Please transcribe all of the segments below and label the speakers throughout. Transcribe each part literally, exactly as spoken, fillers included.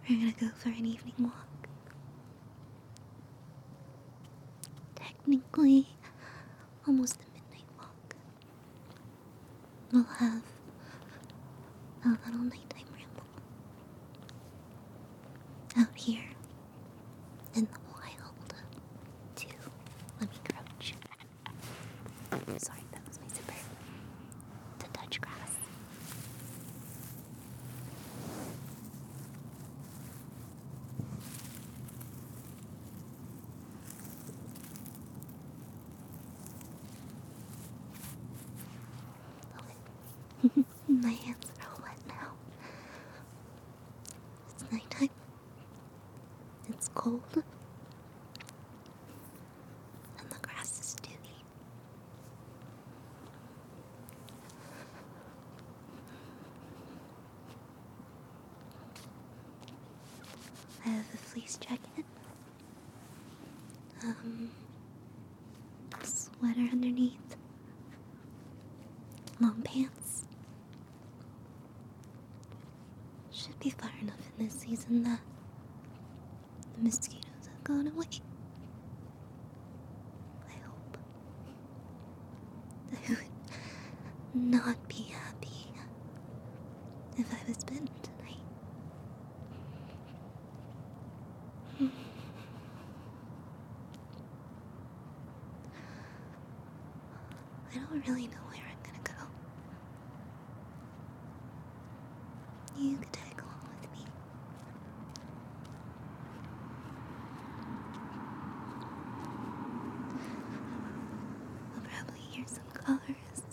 Speaker 1: We're gonna go for an evening walk. Technically, almost a midnight walk. We'll have a little nighttime ramble out here in the wild. Too. Let me crouch. Sorry, that was my zipper. To touch grass. My hands are all wet now. It's nighttime. It's cold. And the grass is dewy. I have a fleece jacket. Um, sweater underneath. Long pants. Should be far enough in this season that the mosquitoes have gone away. I hope. I would not be happy if I was bitten tonight. I don't really know where I'm gonna go. You could tag along with me. I'll probably hear some cars.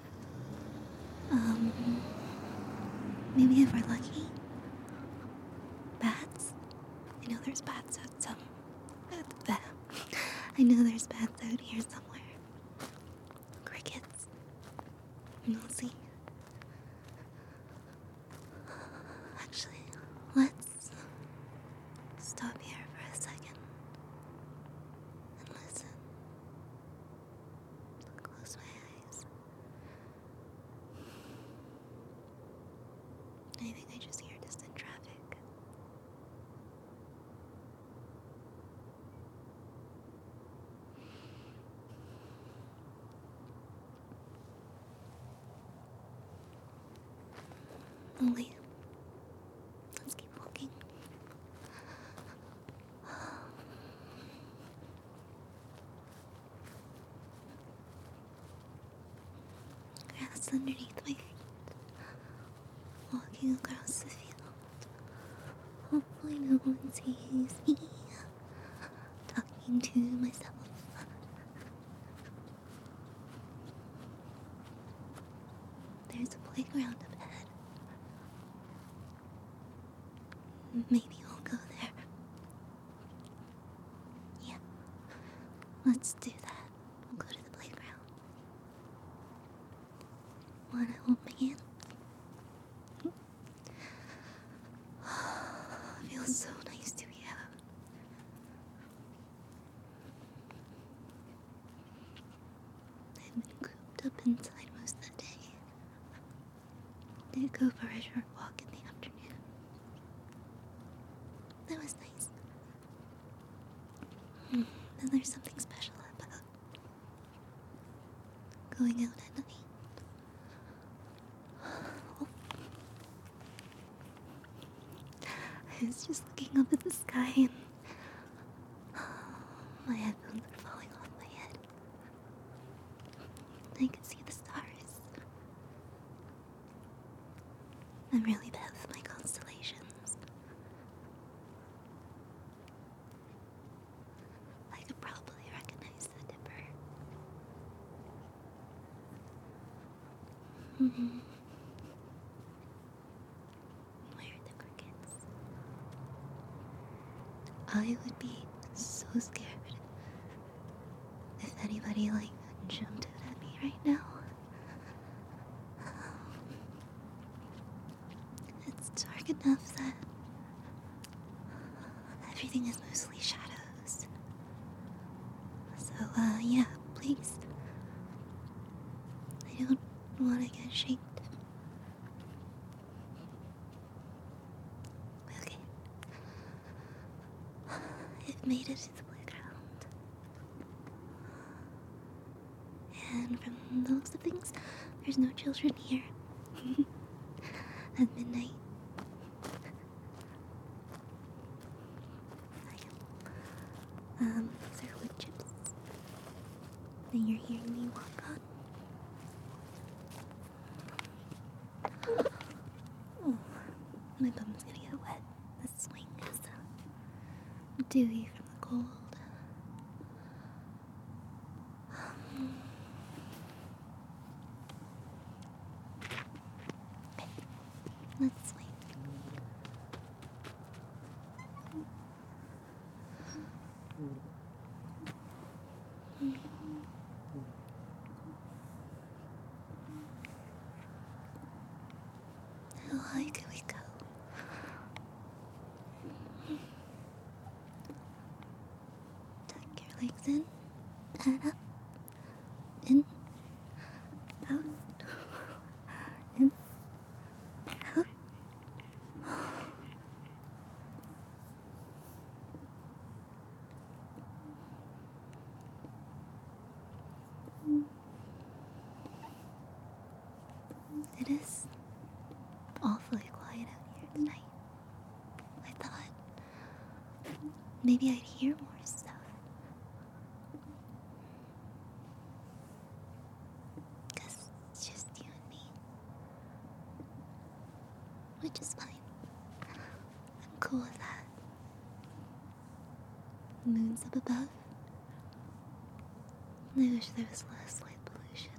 Speaker 1: Um, maybe if we're lucky, bats. I know there's bats out some. At the bat. I know there's bats out here somewhere. Crickets. We'll see. Actually, let's stop here for a second and listen. Close my eyes. I think I just hear distant traffic. Oh wait. Let's keep walking. Grass underneath my feet. Walking across the field. Hopefully no one sees me. Talking to myself. There's a playground up ahead. Maybe we'll go there. Yeah. Let's do that. We'll go to the playground. Wanna hold my hand? Feels so nice to be out. I've been cooped up inside most of the day. Did go for a short walk in the afternoon. That was nice. Mm, then there's something special about going out at night. Oh. I was just looking up at the sky and my headphones are falling off my head. I could see the stars. I'm really bad with my constellations. I could probably recognize the Dipper. Mm-hmm. Where are the crickets? I would be so scared if anybody like jumped out at me right now. It's dark enough that everything is mostly shadows. So, uh, yeah, please. I don't want to get shanked. Okay. made it to the playground. And from the looks of things, there's no children here. At midnight. Um, these are wood chips that you're hearing me walk on. Oh, my bum's gonna get wet. The swing is uh, dewy from the cold. Okay, let's swing. How high can we go? Tuck your legs in and up, in, out, in, out. It is awfully quiet out here tonight. I thought maybe I'd hear more stuff. Because it's just you and me. Which is fine. I'm cool with that. The moon's up above. I wish there was less light pollution.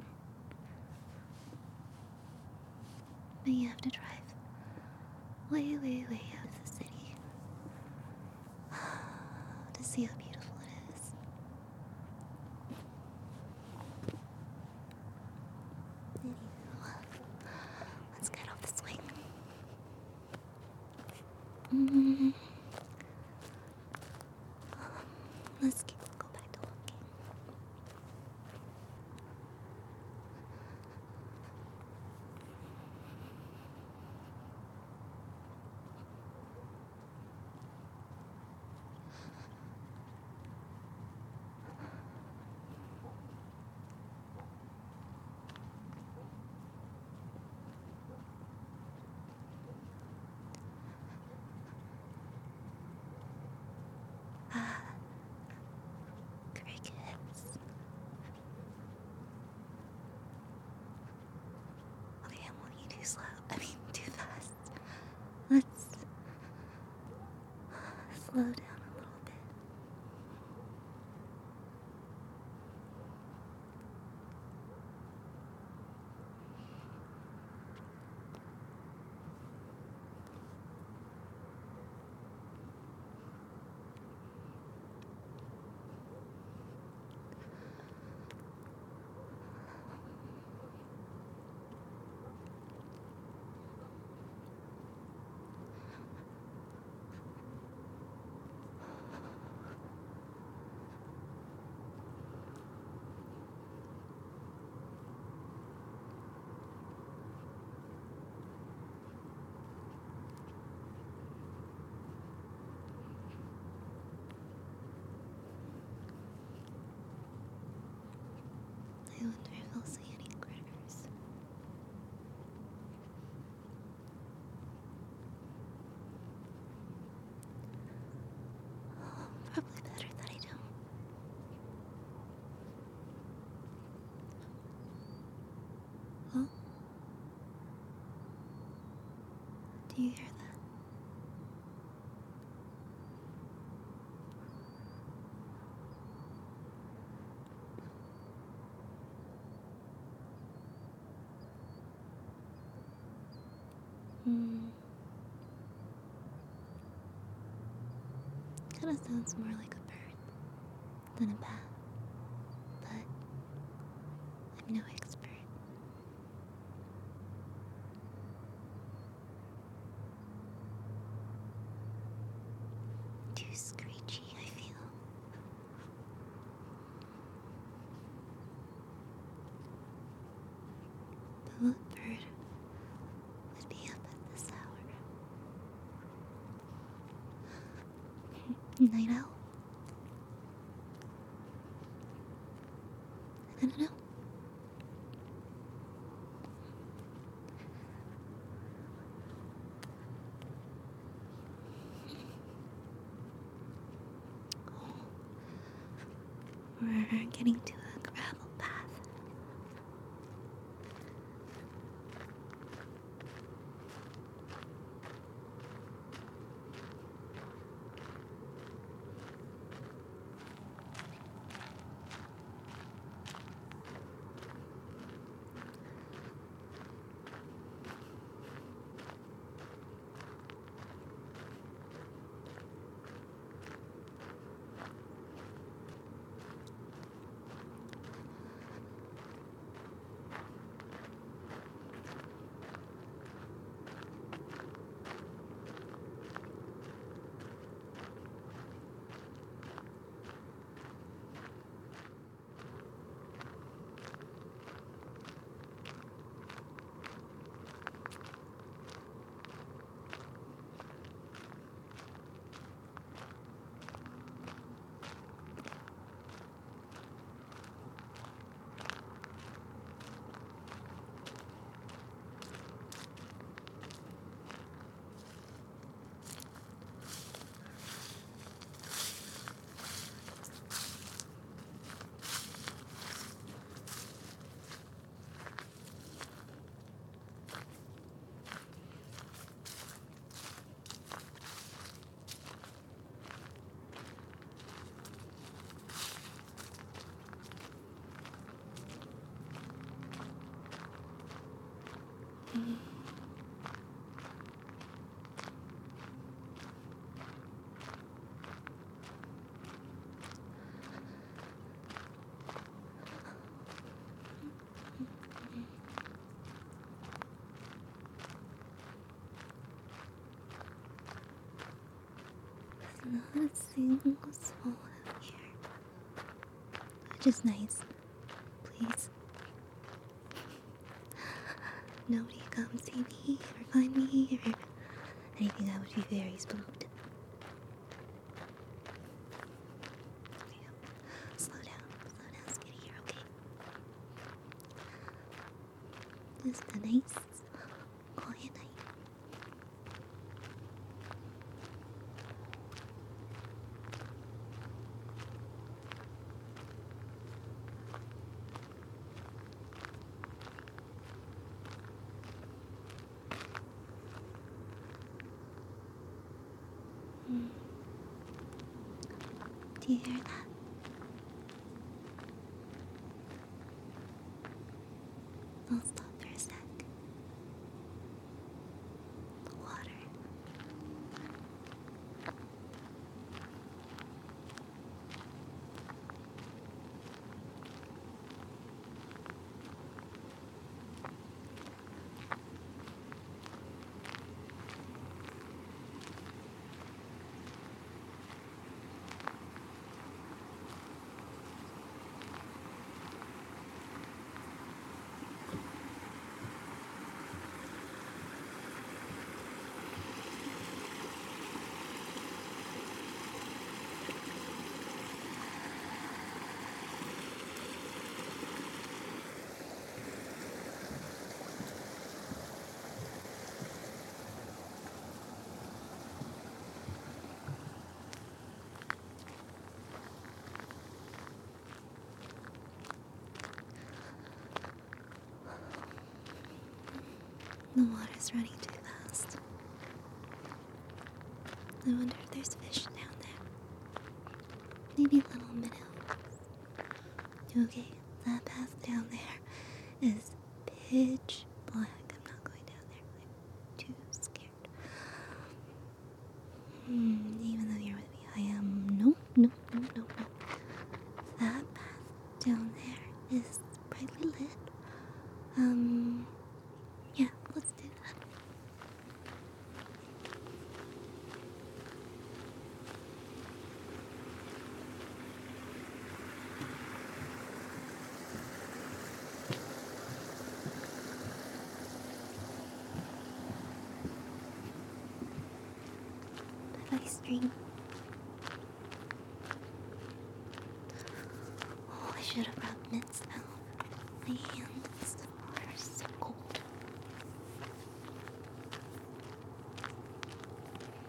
Speaker 1: But you have to drive way, way, way out of the city to see how beautiful it is. Anywho, let's get off the swing. Mm. Let's keep, go back to walking. Ah, crickets. Okay, I'm walking too slow. I mean, too fast. Let's slow down a little bit. I wonder if I'll see any critters. Probably better that I don't. Oh? Do you hear that? Hmm. Kinda sounds more like a bird than a bat. But I'm no expert. Too screechy, I feel. But what bird would be up at this hour? Night owl? we're getting to a gravel path. Not a single soul out here, which is nice. Please. Nobody come see me or find me or anything. I would be very spooked. Okay, slow down, slow down, Skitty, you're okay. Just a nice, quiet night. Do you hear that? I'll stop for a sec. The water. The water's running too fast. I wonder if there's fish down there. Maybe little minnows. Okay, that path down there is pitch black. I'm not going down there. I'm too scared. Hmm, even though you're with me, I am. No, no, no, no, no. That path down there is brightly lit. Um, yeah, let's do that. Bye-bye, string. Oh, I should have brought mitts now. My hands are so cold.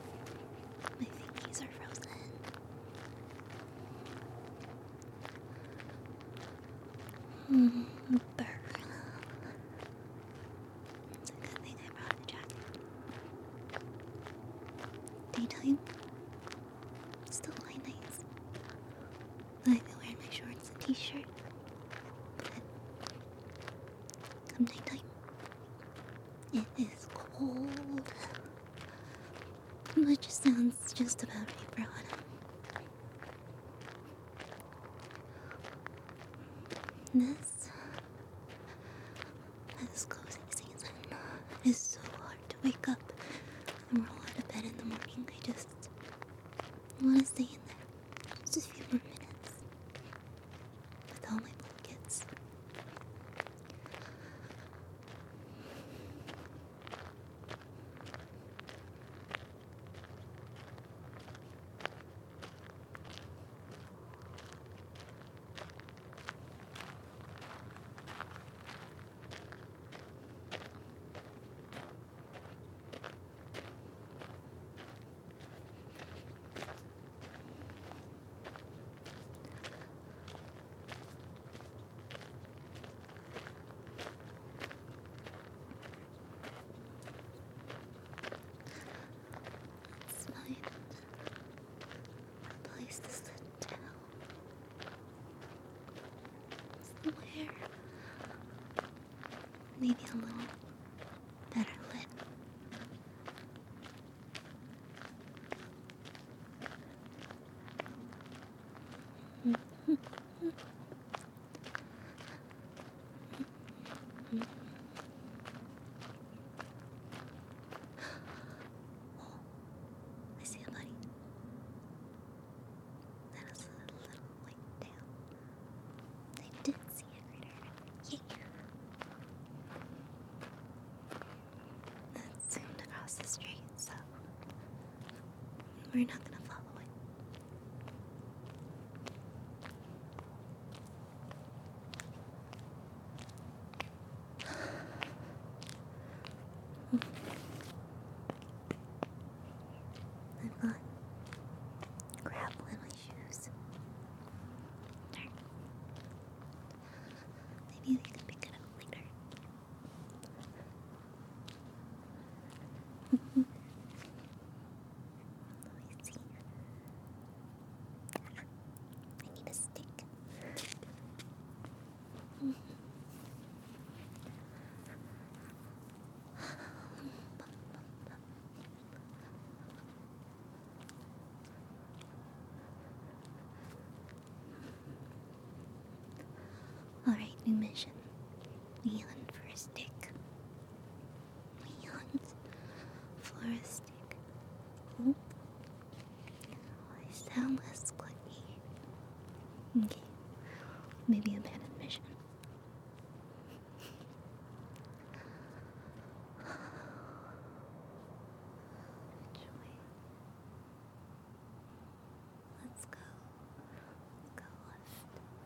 Speaker 1: My fingies are frozen. nighttime, it's still quite nice. I can wear my shorts and t-shirt. But come nighttime, it is cold. Which sounds just about right for autumn. This, this cozy season is so hard to wake up and roll out of bed in the morning. I just want to stay in there just a few more minutes with all my blankets. Let's find a place to sit down. Somewhere maybe a little better lit. I see a buddy. That is a little white tail. I did see a critter. Yeah. That zoomed across the street, so we're not gonna follow it. I've got gravel in my shoes. Darn. Maybe we can pick it up later. Let me see. I need a stick. Alright, new mission. We hunt for a stick. We hunt for a stick. Oh. I sound less clicky. Okay. Maybe abandoned mission. Which way? Let's go. Go left.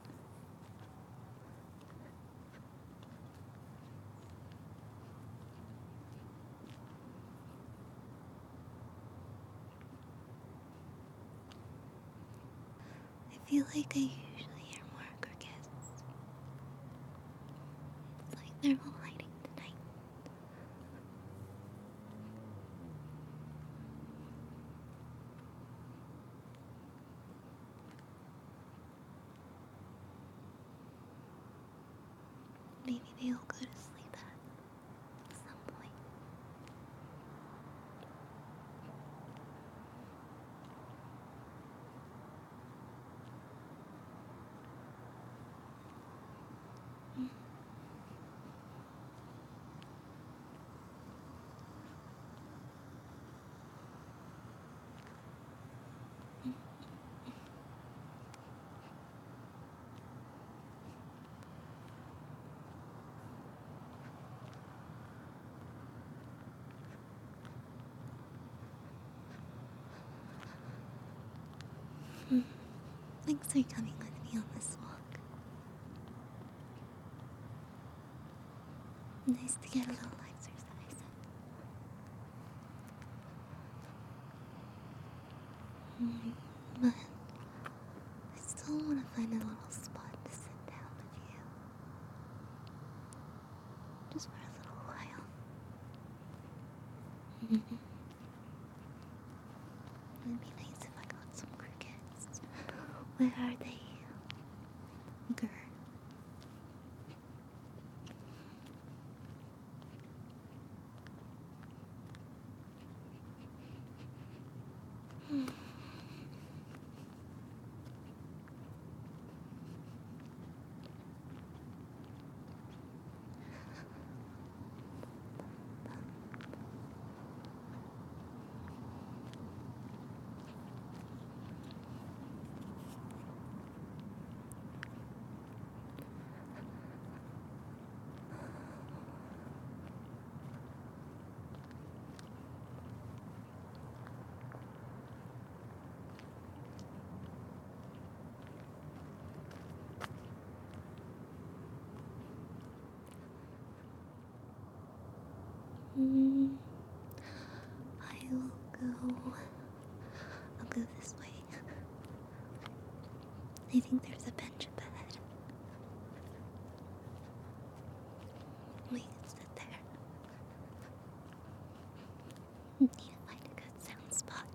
Speaker 1: I feel like I usually hear more crickets. It's like they're all hiding tonight. Maybe they'll go to sleep at some point. Mm. Mm. Thanks for coming with me on this walk. Nice to get a little exercise. Mm, but I still want to find a little spot to sit down with you. Just for a little while. Mm-hmm. It would be nice if I got some crickets. Where are they? Grr. Hmm. Mm, I will go. I'll go this way. I think there's a bench up ahead. We can sit there. Need to find a good sound spot.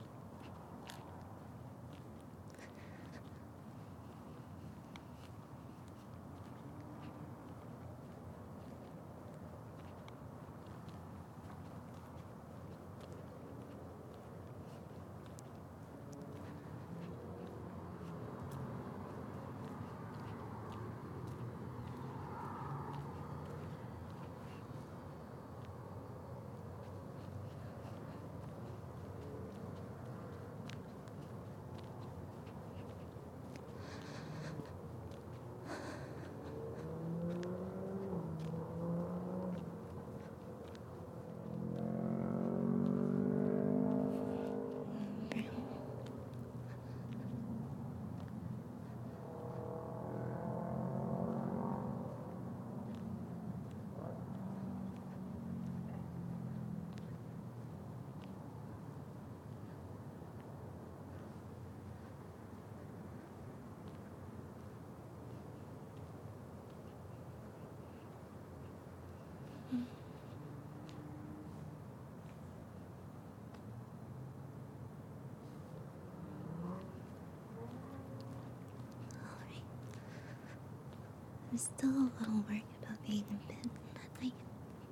Speaker 1: Alright. I'm still a little worried about being bitten at night.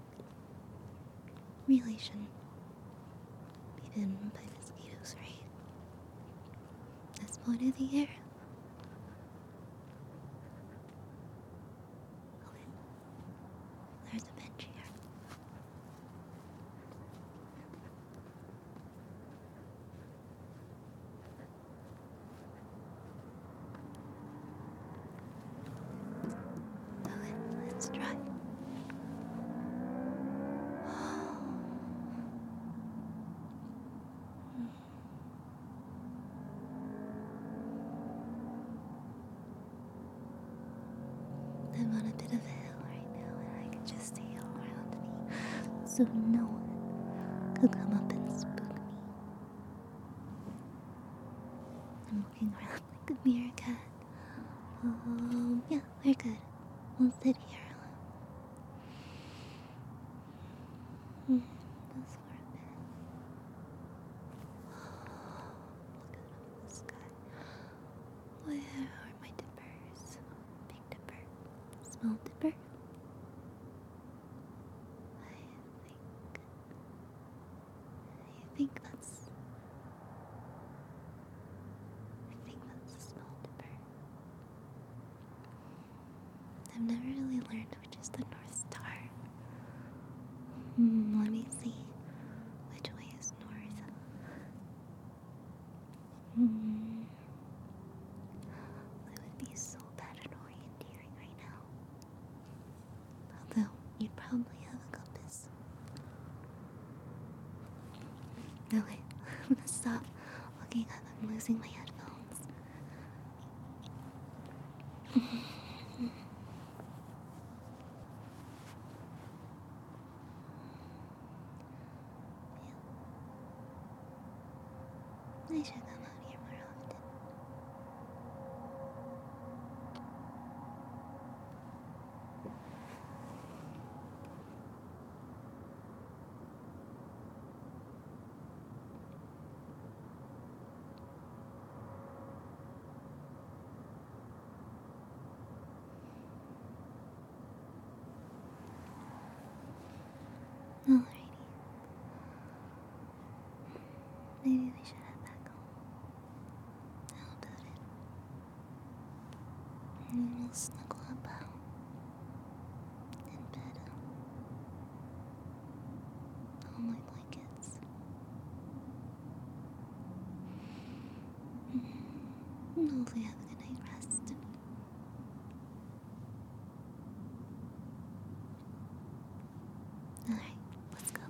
Speaker 1: Really shouldn't be bitten by mosquitoes, right? This point of the year. Okay. There's a bench here. Okay, let's try. I'm on a bit of a hill right now, and I can just see all around me, so no one could come up and spook me. I'm looking around like a meerkat. Um, yeah, we're good. We'll sit here. Hmm, just for a bit. Look at the sky. Where are my dippers? Big dipper, small dipper. I think, I think that's, I think that's a small dipper. I've never really learned which is the North Star. Hmm, let me see. Which way is north? Hmm. I would be so bad at orienteering right now. Although, you'd probably have a compass. No, wait. I'm gonna stop looking up. I'm losing my headphones. I should come out here more often. and we'll snuggle up out in bed. All my blankets. And hopefully have a good night rest. Alright, let's go.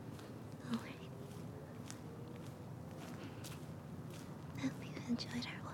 Speaker 1: Alright. Hope you enjoyed our